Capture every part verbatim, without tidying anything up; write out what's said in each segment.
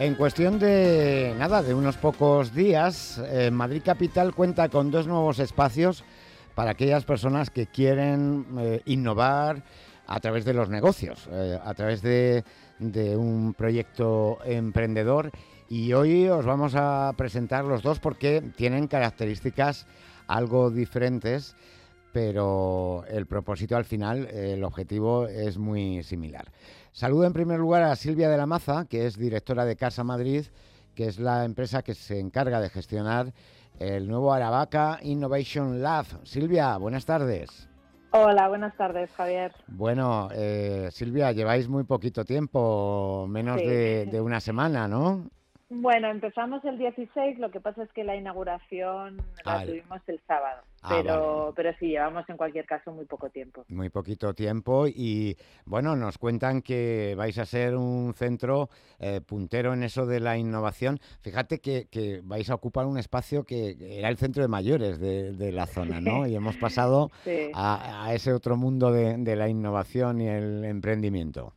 En cuestión de nada, de unos pocos días, eh, Madrid Capital cuenta con dos nuevos espacios para aquellas personas que quieren eh, innovar a través de los negocios, eh, a través de, de un proyecto emprendedor. Y hoy os vamos a presentar los dos porque tienen características algo diferentes, pero el propósito al final, el objetivo es muy similar. Saludo en primer lugar a Silvia de la Maza, que es directora de Casa Madrid, que es la empresa que se encarga de gestionar el nuevo Aravaca Innovation Lab. Silvia, buenas tardes. Hola, buenas tardes, Javier. Bueno, eh, Silvia, lleváis muy poquito tiempo, menos Sí. de, de una semana, ¿no? Bueno, empezamos el dieciséis, lo que pasa es que la inauguración la Ah, tuvimos el sábado, ah, vale. pero, pero sí, llevamos en cualquier caso muy poco tiempo. Muy poquito tiempo y, bueno, nos cuentan que vais a ser un centro eh, puntero en eso de la innovación. Fíjate que, que vais a ocupar un espacio que era el centro de mayores de, de la zona, ¿no? Y hemos pasado Sí, a, a ese otro mundo de, de la innovación y el emprendimiento.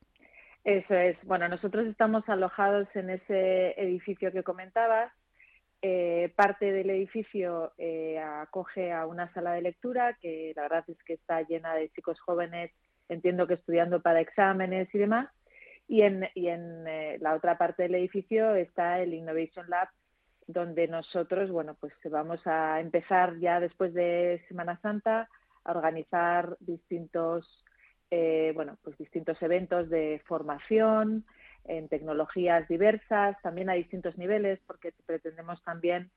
eso es. Bueno, nosotros estamos alojados en ese edificio que comentabas. Eh, parte del edificio eh, acoge a una sala de lectura que la verdad es que está llena de chicos jóvenes, entiendo que estudiando para exámenes y demás. Y en, y en eh, la otra parte del edificio está el Innovation Lab, donde nosotros, bueno, pues vamos a empezar ya después de Semana Santa a organizar distintos, eh, bueno, pues distintos eventos de formación en tecnologías diversas, también a distintos niveles, porque pretendemos también,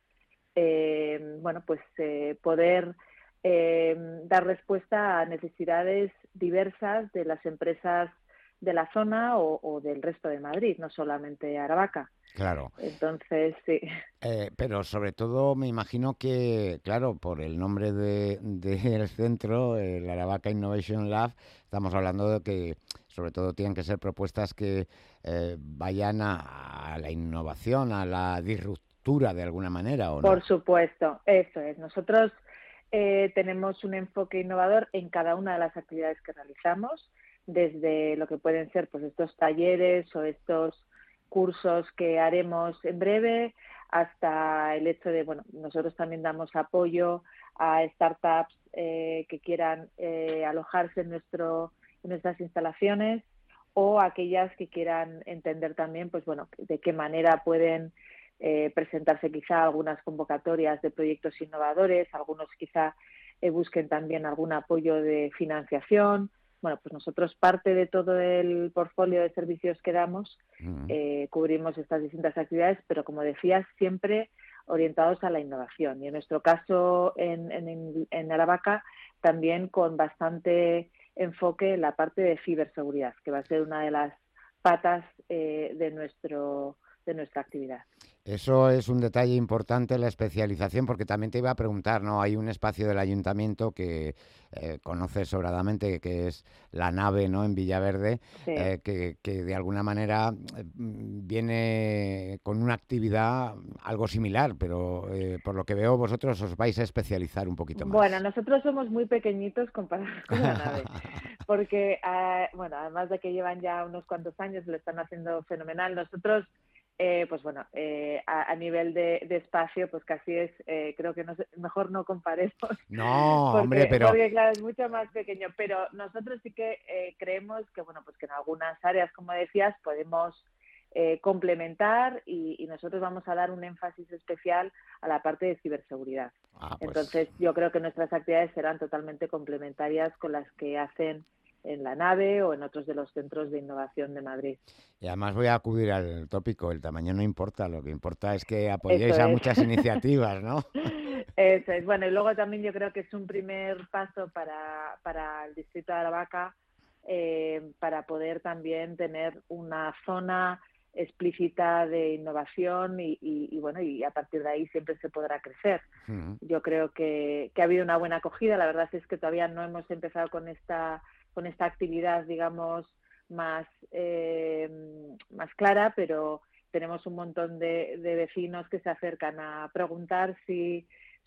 eh, bueno, pues eh, poder eh, dar respuesta a necesidades diversas de las empresas de la zona o, o del resto de Madrid, no solamente Aravaca. Claro. Entonces, sí. Eh, pero sobre todo me imagino que, claro, por el nombre de, del centro, el Aravaca Innovation Lab, estamos hablando de que sobre todo tienen que ser propuestas que eh, vayan a, a la innovación, a la disruptura de alguna manera, ¿o Por no? supuesto, eso es. Nosotros eh, tenemos un enfoque innovador en cada una de las actividades que realizamos, desde lo que pueden ser pues estos talleres o estos cursos que haremos en breve, hasta el hecho de, bueno, nosotros también damos apoyo a startups eh, que quieran eh, alojarse en, nuestro, en nuestras instalaciones o aquellas que quieran entender también, pues bueno, de qué manera pueden Eh, presentarse quizá algunas convocatorias de proyectos innovadores, algunos quizá eh, busquen también algún apoyo de financiación. Bueno, pues nosotros parte de todo el portfolio de servicios que damos Mm. eh, cubrimos estas distintas actividades, pero como decías, siempre orientados a la innovación. Y en nuestro caso en, en, en Aravaca también con bastante enfoque en la parte de ciberseguridad, que va a ser una de las patas eh, de nuestro de nuestra actividad. Eso es un detalle importante, la especialización, porque también te iba a preguntar, ¿no? Hay un espacio del ayuntamiento que eh, conoces sobradamente, que es la nave, ¿no? En Villaverde, Sí. eh, que, que de alguna manera eh, viene con una actividad algo similar, pero eh, por lo que veo vosotros os vais a especializar un poquito Bueno, más. nosotros somos muy pequeñitos comparados con la nave, porque, eh, bueno, además de que llevan ya unos cuantos años, lo están haciendo fenomenal. Nosotros, eh, pues bueno, eh, a, a nivel de, de espacio, pues casi es, eh, creo que no sé, mejor no comparemos, No, hombre, porque, pero porque claro, es mucho más pequeño. Pero nosotros sí que eh, creemos que, bueno, pues que en algunas áreas, como decías, podemos eh, complementar y, y nosotros vamos a dar un énfasis especial a la parte de ciberseguridad. ah, pues Entonces, yo creo que nuestras actividades serán totalmente complementarias con las que hacen en la nave o en otros de los centros de innovación de Madrid. y además voy a acudir al tópico, el tamaño no importa, lo que importa es que Eso apoyéis a es. muchas iniciativas, ¿no? Eso es. Bueno, y luego también yo creo que es un primer paso para, para el distrito de Aravaca eh, para poder también tener una zona explícita de innovación y, y, y, bueno, y a partir de ahí siempre se podrá crecer. Mm. Yo creo que, que ha habido una buena acogida. La verdad es que todavía no hemos empezado con esta, con esta actividad, digamos, más, eh, más clara, pero tenemos un montón de, de vecinos que se acercan a preguntar si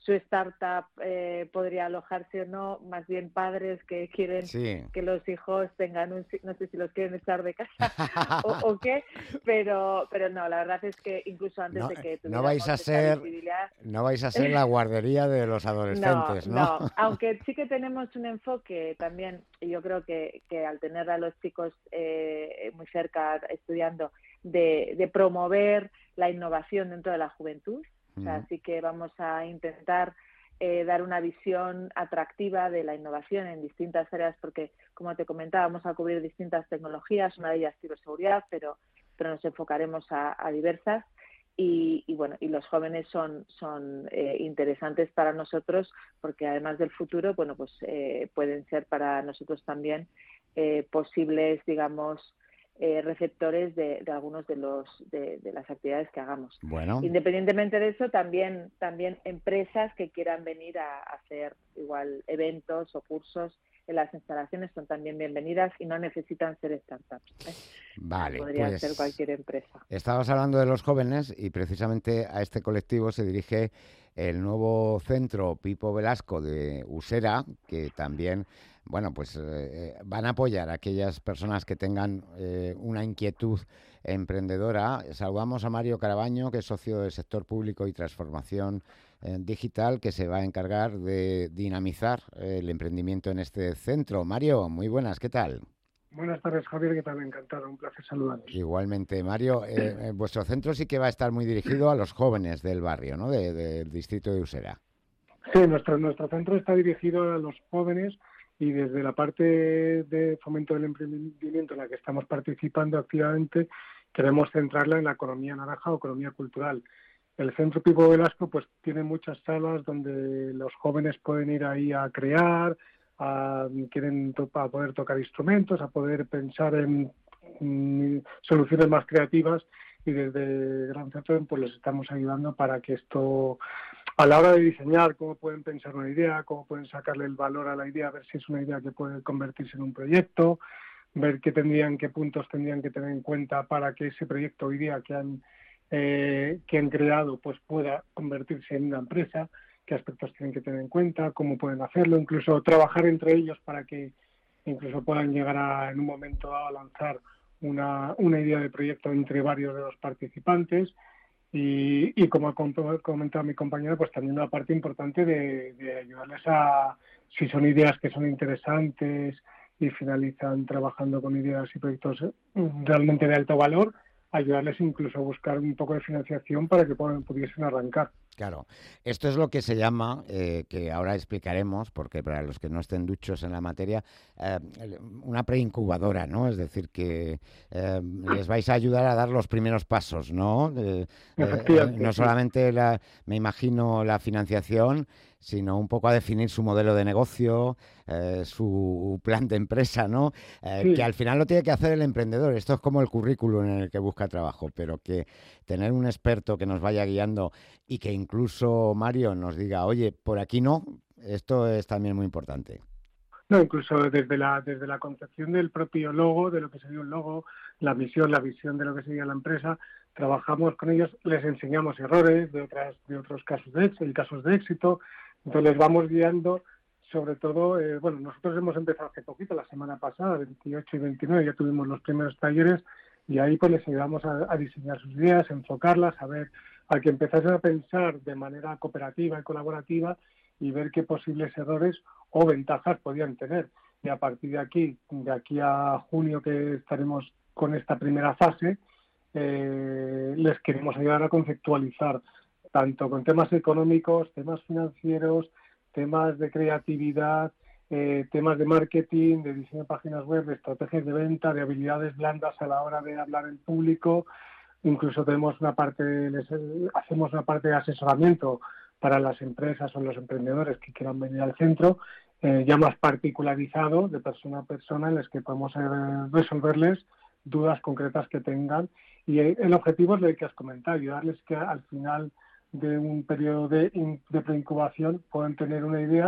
su startup eh, podría alojarse o no, más bien padres que quieren Sí. que los hijos tengan un, no sé si los quieren echar de casa o, o qué, pero, pero no, la verdad es que incluso antes No, de que no vais tuviéramos a esta ser, visibilidad, no vais a ser la guardería de los no, adolescentes, ¿no? no, aunque sí que tenemos un enfoque también, y yo creo que, que al tener a los chicos eh, muy cerca estudiando, de, de promover la innovación dentro de la juventud, o sea, Mm. sí que vamos a intentar eh, dar una visión atractiva de la innovación en distintas áreas, porque, como te comentaba, vamos a cubrir distintas tecnologías, una de ellas ciberseguridad, pero, pero nos enfocaremos a, a diversas. Y, y bueno, y los jóvenes son, son eh, interesantes para nosotros porque además del futuro, bueno, pues eh, pueden ser para nosotros también eh, posibles, digamos, eh, receptores de, de algunos de los de, de las actividades que hagamos. Bueno, Independientemente de eso, también también empresas que quieran venir a, a hacer igual eventos o cursos en las instalaciones son también bienvenidas y no necesitan ser startups, ¿eh? O sea, vale, podría ser pues cualquier empresa. estabas hablando de los jóvenes y precisamente a este colectivo se dirige el nuevo centro Pipo Velasco de Usera, que también, bueno, pues eh, van a apoyar a aquellas personas que tengan eh, una inquietud emprendedora. Saludamos a Mario Carabaño, que es socio del sector público y transformación eh, digital, que se va a encargar de dinamizar eh, el emprendimiento en este centro. Mario, muy buenas, ¿qué tal? Buenas tardes, Javier, que tal, encantado, un placer saludaros. Igualmente, Mario, eh, eh, vuestro centro sí que va a estar muy dirigido a los jóvenes del barrio, ¿no? De- del distrito de Usera. Sí, nuestro, nuestro centro está dirigido a los jóvenes y desde la parte de fomento del emprendimiento en la que estamos participando activamente, queremos centrarla en la economía naranja o economía cultural. El Centro Pipo Velasco pues tiene muchas salas donde los jóvenes pueden ir ahí a crear, a, quieren to- a poder tocar instrumentos, a poder pensar en, en soluciones más creativas y desde Gran Centro pues les estamos ayudando para que esto, a la hora de diseñar cómo pueden pensar una idea, cómo pueden sacarle el valor a la idea, ver si es una idea que puede convertirse en un proyecto, ver qué tendrían, qué puntos tendrían que tener en cuenta para que ese proyecto o idea que han eh, que han creado pues pueda convertirse en una empresa, qué aspectos tienen que tener en cuenta, cómo pueden hacerlo, incluso trabajar entre ellos para que incluso puedan llegar a, en un momento dado a lanzar una, una idea de proyecto entre varios de los participantes. Y, y como ha comentado mi compañero, pues también una parte importante de, de ayudarles a, si son ideas que son interesantes y finalizan trabajando con ideas y proyectos realmente de alto valor, ayudarles incluso a buscar un poco de financiación para que puedan, pudiesen arrancar. Claro, esto es lo que se llama, eh, que ahora explicaremos, porque para los que no estén duchos en la materia, eh, una preincubadora, ¿no? Es decir, que eh, les vais a ayudar a dar los primeros pasos, ¿no? Eh, eh, Efectivamente, no sí. solamente, la, me imagino, la financiación, sino un poco a definir su modelo de negocio, eh, su plan de empresa, ¿no? Eh, Sí. Que al final lo tiene que hacer el emprendedor. Esto es como el currículum en el que busca trabajo, pero que tener un experto que nos vaya guiando y que incluso Mario nos diga, oye, por aquí no, esto es también muy importante. No, incluso desde la, desde la concepción del propio logo, de lo que sería un logo, la misión, la visión de lo que sería la empresa, trabajamos con ellos, les enseñamos errores de otras, de otros casos de éxito, y casos de éxito, entonces les vamos guiando, sobre todo, eh, bueno, nosotros hemos empezado hace poquito, la semana pasada, veintiocho y veintinueve, ya tuvimos los primeros talleres, y ahí pues les ayudamos a, a diseñar sus ideas, enfocarlas, a ver, a que empezasen a pensar de manera cooperativa y colaborativa y ver qué posibles errores o ventajas podían tener. Y a partir de aquí, de aquí a junio que estaremos con esta primera fase, eh, les queremos ayudar a conceptualizar tanto con temas económicos, temas financieros, temas de creatividad, eh, temas de marketing, de diseño de páginas web, de estrategias de venta, de habilidades blandas a la hora de hablar en público. Incluso tenemos una parte, les, hacemos una parte de asesoramiento para las empresas o los emprendedores que quieran venir al centro, eh, ya más particularizado, de persona a persona, en las que podemos eh, resolverles dudas concretas que tengan. Y el objetivo es lo que has comentado, ayudarles que al final de un periodo de, de preincubación puedan tener una idea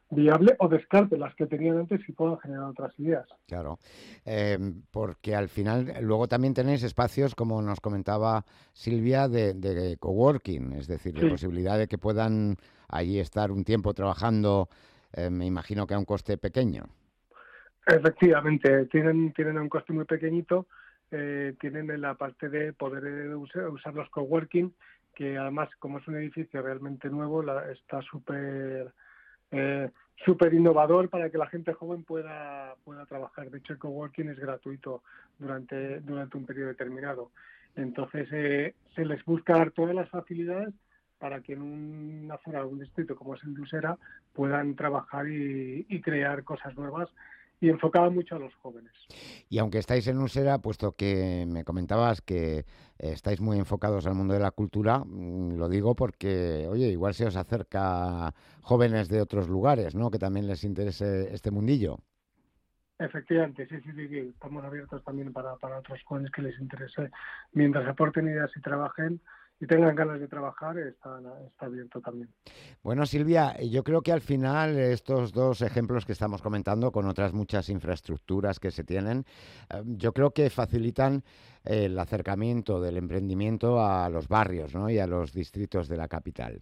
viable o descarte las que tenían antes y puedan generar otras ideas. Claro, eh, porque al final luego también tenéis espacios, como nos comentaba Silvia, de, de coworking, es decir, de Sí. posibilidad de que puedan allí estar un tiempo trabajando, eh, me imagino que a un coste pequeño. Efectivamente, tienen, tienen un coste muy pequeñito, eh, tienen la parte de poder eh, usar, usar los coworking, que además, como es un edificio realmente nuevo, la, está súper eh, súper innovador para que la gente joven pueda, pueda trabajar. De hecho, el coworking es gratuito durante, durante un periodo determinado. Entonces, eh, se les busca dar todas las facilidades para que en una zona, un distrito como es el de Usera, puedan trabajar y, y crear cosas nuevas, y enfocado mucho a los jóvenes. Y aunque estáis en Usera, puesto que me comentabas que estáis muy enfocados al mundo de la cultura, lo digo porque, oye, igual se os acerca jóvenes de otros lugares, ¿no? Que también les interese este mundillo. Efectivamente, sí, sí, sí, sí. Estamos abiertos también para, para otros jóvenes que les interese, mientras aporten ideas y trabajen y tengan ganas de trabajar, está, está abierto también. Bueno, Silvia, yo creo que al final estos dos ejemplos que estamos comentando, con otras muchas infraestructuras que se tienen, eh, yo creo que facilitan el acercamiento del emprendimiento a los barrios, ¿no? Y a los distritos de la capital.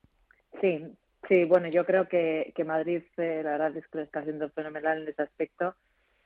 Sí, sí, bueno, yo creo que, que Madrid, eh, la verdad es que lo está haciendo fenomenal en ese aspecto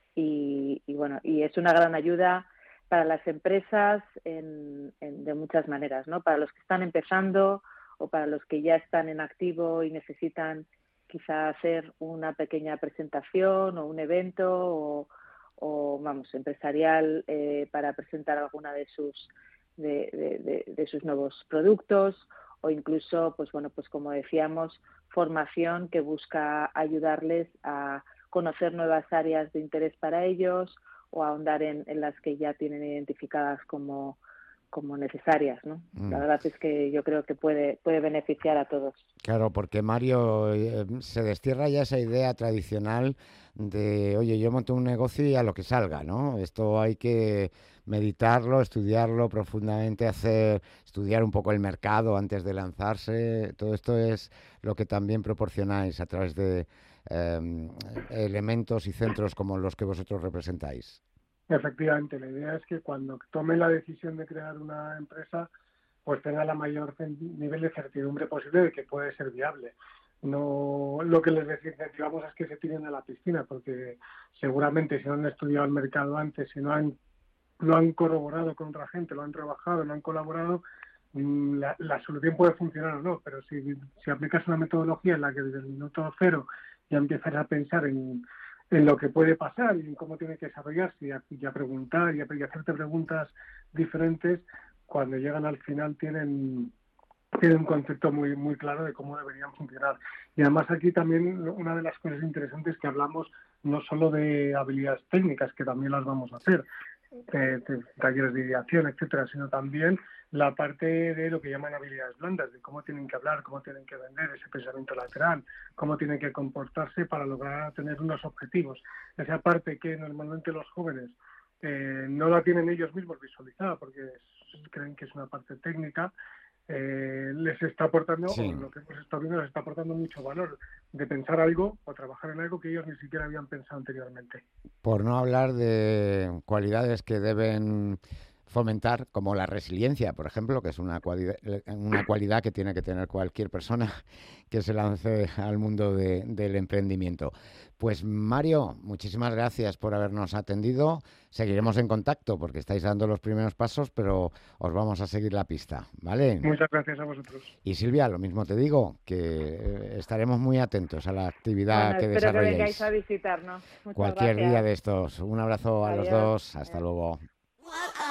y, y bueno, y es una gran ayuda para las empresas en, en, de muchas maneras, ¿no? Para los que están empezando o para los que ya están en activo y necesitan quizá hacer una pequeña presentación o un evento o, o vamos, empresarial eh, para presentar alguna de sus de, de, de, de sus nuevos productos, o incluso, pues bueno, pues como decíamos, formación que busca ayudarles a conocer nuevas áreas de interés para ellos o ahondar en, en las que ya tienen identificadas como, como necesarias, ¿no? Mm. La verdad es que yo creo que puede, puede beneficiar a todos. Claro, porque Mario, eh, se destierra ya esa idea tradicional de, oye, yo monto un negocio y a lo que salga, ¿no? Esto hay que meditarlo, estudiarlo profundamente, hacer, estudiar un poco el mercado antes de lanzarse. Todo esto es lo que también proporcionáis a través de eh, elementos y centros como los que vosotros representáis. Efectivamente, la idea es que cuando tomen la decisión de crear una empresa, pues tenga la mayor nivel de certidumbre posible de que puede ser viable. No, lo que les incentivamos es que se tiren a la piscina, porque seguramente si no han estudiado el mercado antes, si no han, lo han corroborado con otra gente, lo han trabajado, lo han colaborado, la, la solución puede funcionar o no, pero si, si aplicas una metodología en la que desde el minuto cero ya empiezas a pensar en, en lo que puede pasar y en cómo tiene que desarrollarse y a, y a preguntar y a, y a hacerte preguntas diferentes, cuando llegan al final tienen, tienen un concepto muy, muy claro de cómo deberían funcionar. Y además aquí también una de las cosas interesantes es que hablamos no solo de habilidades técnicas, que también las vamos a hacer, de, de talleres de ideación, etcétera, sino también la parte de lo que llaman habilidades blandas, de cómo tienen que hablar, cómo tienen que vender, ese pensamiento lateral, cómo tienen que comportarse para lograr tener unos objetivos. Esa parte que normalmente los jóvenes eh, no la tienen ellos mismos visualizada porque es, creen que es una parte técnica, eh, les está aportando, sí. o lo que hemos estado viendo, les está aportando mucho valor de pensar algo o trabajar en algo que ellos ni siquiera habían pensado anteriormente. Por no hablar de cualidades que deben fomentar, como la resiliencia, por ejemplo, que es una cualidad, una cualidad que tiene que tener cualquier persona que se lance al mundo de, del emprendimiento. Pues Mario, muchísimas gracias por habernos atendido. Seguiremos en contacto porque estáis dando los primeros pasos, pero os vamos a seguir la pista, ¿vale? Muchas gracias a vosotros. Y Silvia, lo mismo te digo, que estaremos muy atentos a la actividad bueno, que espero desarrolléis. Que vengáis a visitarnos. Muchas Cualquier gracias. día de estos. Un abrazo a Adiós. los dos. Hasta Adiós. luego.